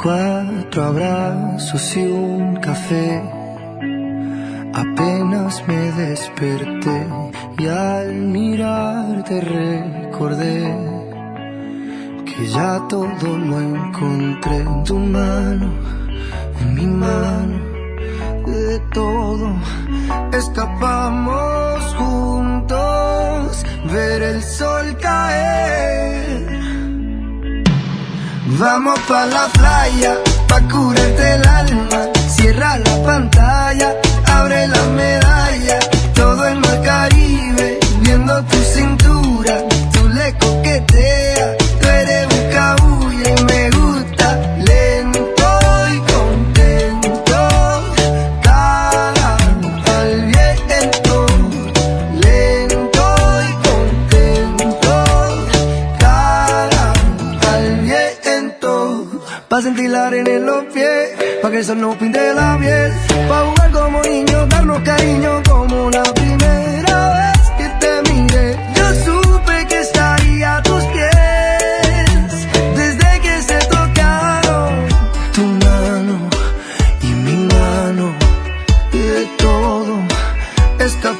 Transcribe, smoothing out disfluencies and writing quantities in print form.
4 abrazos y un café. Apenas me desperté y al mirarte recordé que ya todo lo encontré en tu mano, en mi mano. De todo escapamos juntos, ver el sol caer. Vamos pa' la playa, pa' curarte el alma. Cierra la pantalla, abre la medalla. Todo el mar Caribe, viendo tu cintura. Tú le coqueteas, tú eres un cabulla y me gusta lento y contento. Cara al viento, lento y contento. Cara al viento, pa' sentir la arena en los pies, pa' que el sol nos pinte la piel, pa' jugar como niños, darnos cariño como la primera vez que te miré. Yo supe que estaría a tus pies desde que se tocaron tu mano y mi mano. Y de todo escapamos